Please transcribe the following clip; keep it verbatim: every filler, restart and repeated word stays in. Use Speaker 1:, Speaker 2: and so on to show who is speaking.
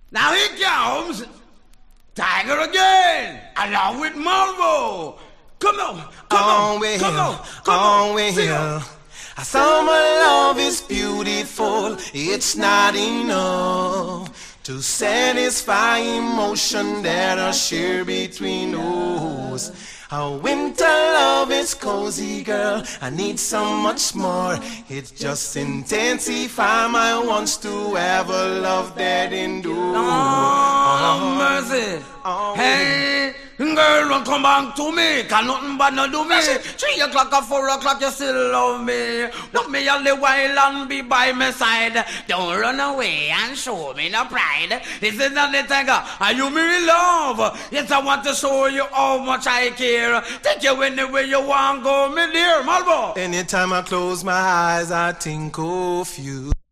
Speaker 1: Now here comes Tiger again, along with Marvo. Come on, come
Speaker 2: on,
Speaker 1: on,
Speaker 2: we're
Speaker 1: come
Speaker 2: here,
Speaker 1: on, come on,
Speaker 2: on, we're
Speaker 1: sing
Speaker 2: here.
Speaker 1: on.
Speaker 2: Summer love is beautiful, it's not enough to satisfy emotion that are shared between us. Our winter love is cozy, girl, I need so much more. It just intensify my wants to have a love that endures.
Speaker 1: Oh, mercy.
Speaker 2: Oh,
Speaker 1: Hey, girl, don't come back to me, cause nothing bad no do me. Three o'clock or four o'clock, you still love me. Love me all the while and be by my side. Don't run away and show me no pride. This is not the thing, are you me love? Yes, I want to show you how much I care. Take you anywhere you want, go, me dear Malvo.
Speaker 2: Anytime I close my eyes, I think of you.